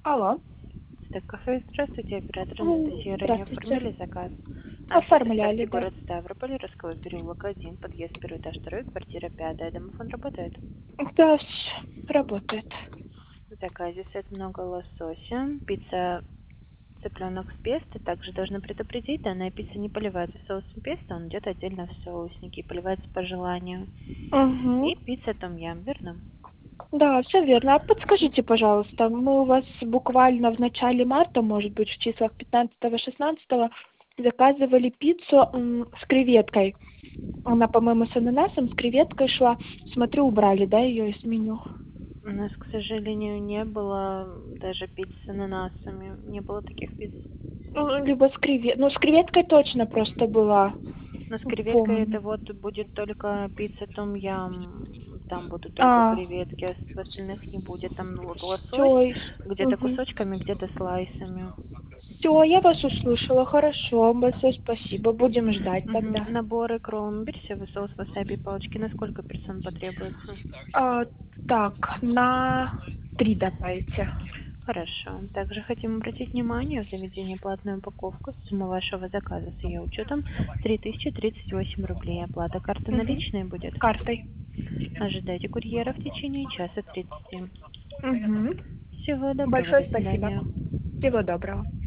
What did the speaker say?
Алло. Так, кафе, здравствуйте, оператор Анастасия. Ранее Здравствуйте. оформляли заказ. Адрес Оформляли, оставьте, да. город Ставрополь, Росковый переулок 1, подъезд 1, этаж 2, квартира 5. Домофон работает. Да, работает. В заказе сет много лосося, пицца цыпленок с песто. Также должны предупредить, данная пицца не поливается соусом песто, он идет отдельно в соусники и поливается по желанию. Угу. И пицца том-ям, верно? Да, все верно. А подскажите, пожалуйста, мы у вас буквально в начале марта, может быть, в числах 15-16 заказывали пиццу с креветкой. Она, по-моему, с ананасом, с креветкой шла. Смотрю, убрали, да, ее из меню? У нас, к сожалению, не было даже пиццы с ананасами. Не было таких пицц. Либо с креветкой точно просто была. Но с креветкой Помню. это вот будет только пицца том-ям. Там будут только А, креветки, а в остальных не будет. Там вот лосось все. где-то кусочками, где-то слайсами. Все, я вас услышала. Хорошо, большое спасибо. Будем ждать тогда. Наборы кромберси, соус васаби, палочки на сколько персон потребуется? А, так, на 3 добавите. Хорошо. Также хотим обратить внимание, в заведении платная упаковка. Сумма вашего заказа с ее учетом 3038 рублей. Оплата карты Угу. наличные будет. Картой. Ожидайте курьера в течение часа 30. Угу. Всего доброго, Большое до спасибо. свидания. Всего доброго.